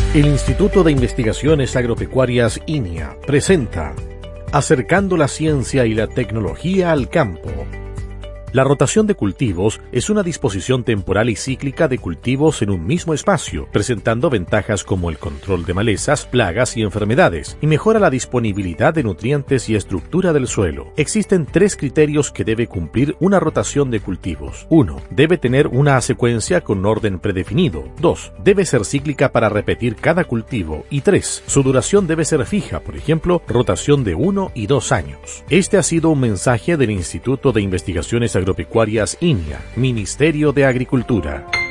El Instituto de Investigaciones Agropecuarias INIA presenta Acercando la ciencia y la tecnología al campo. La rotación de cultivos es una disposición temporal y cíclica de cultivos en un mismo espacio, presentando ventajas como el control de malezas, plagas y enfermedades, y mejora la disponibilidad de nutrientes y estructura del suelo. Existen 3 criterios que debe cumplir una rotación de cultivos. 1. Debe tener una secuencia con orden predefinido. 2. Debe ser cíclica para repetir cada cultivo. Y 3. Su duración debe ser fija, por ejemplo, rotación de 1 y 2 años. Este ha sido un mensaje del Instituto de Investigaciones Agropecuarias INIA, Ministerio de Agricultura.